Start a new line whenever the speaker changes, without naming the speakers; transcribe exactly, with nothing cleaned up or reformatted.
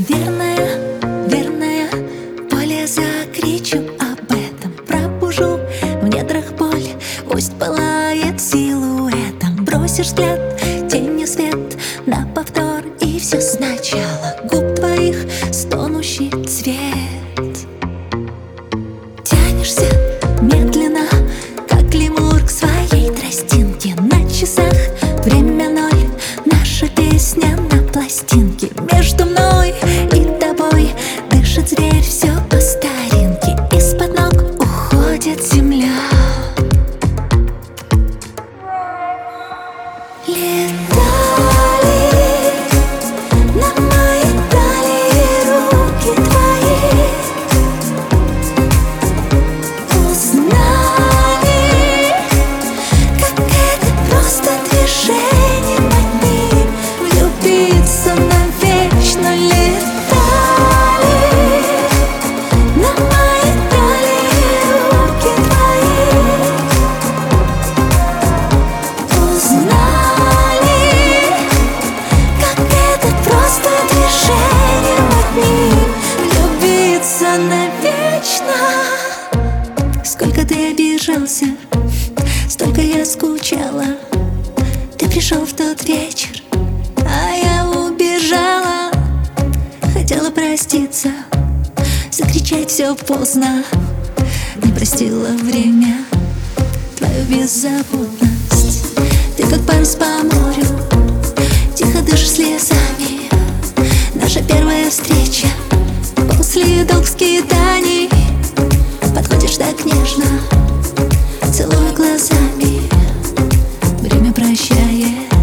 Верная, верная, поле закричу об этом. Пробужу в недрах боль, пусть пылает силуэтом. Бросишь взгляд, тень и свет на повтор, и все сначала. Губ твоих стонущий цвет. Тянешься медленно, как лемур к своей тростинке. На часах время ноль, наша песня на пластинке. Между мной и тобой дышит зверь, все по старинке. Из-под ног уходит земля. Летали на моей талии руки твои, узнали, как это просто движением одним влюбиться навечно. Летали на моей талии руки твои, узнали, как это просто движением одним влюбиться навечно. Сколько ты обижался, столько я скучала. Ты пришел в тот вечер, а я убежала. Хотела проститься, закричать все поздно. Не простила время твою беззаботность. Ты как парус по морю, тихо дышишь слезами. Наша первая встреча после долг скитаний. Подходишь так нежно, целуя глазами. Время прощает.